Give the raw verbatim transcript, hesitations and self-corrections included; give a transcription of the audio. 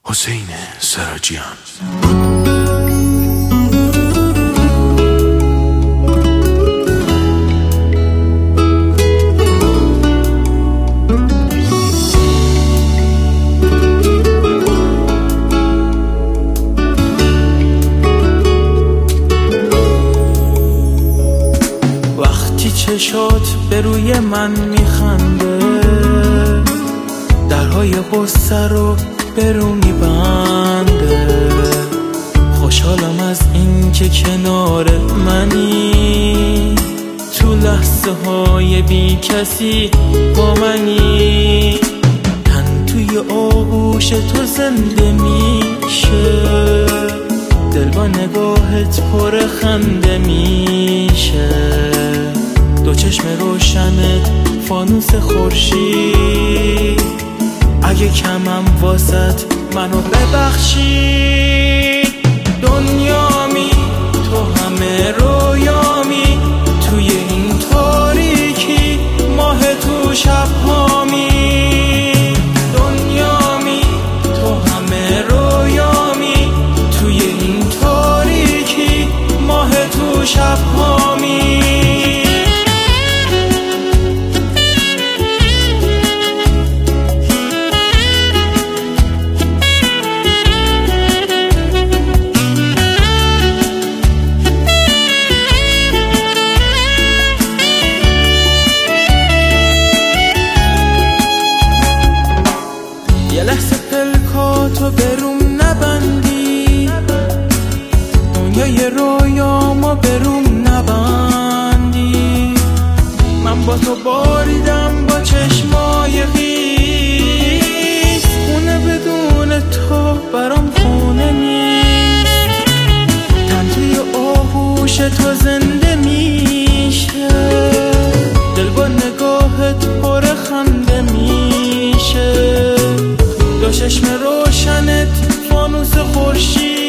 حسین سراجیان. وقتی چشات به روی من میخنده، درهای غصه رو برو میبنده. خوشحالم از این که کنار منی، تو لحظه های بی کسی با منی. تن توی آغوش تو زنده میشه، دل با نگاهت پر خنده میشه. دو چشم روشنت فانوس خورشید، اگه کمم واسط منو ببخشی. دنیامی تو همه رویامی، توی این تاریکی ماه تو شبهامی. دنیامی تو همه رویامی، توی این تاریکی ماه تو شبهامی. یه لحظه پلکاتو بروم نبندی، دنیای رویامو بروم نبندی. من با تو باریدم با چشمای خیس، خونه بدون تو برام خونه نیست. تن توی آغوش تو زنده میشه، دل با نگاهت پر خنده میشه. دو چشم روشنت فانوس خورشید،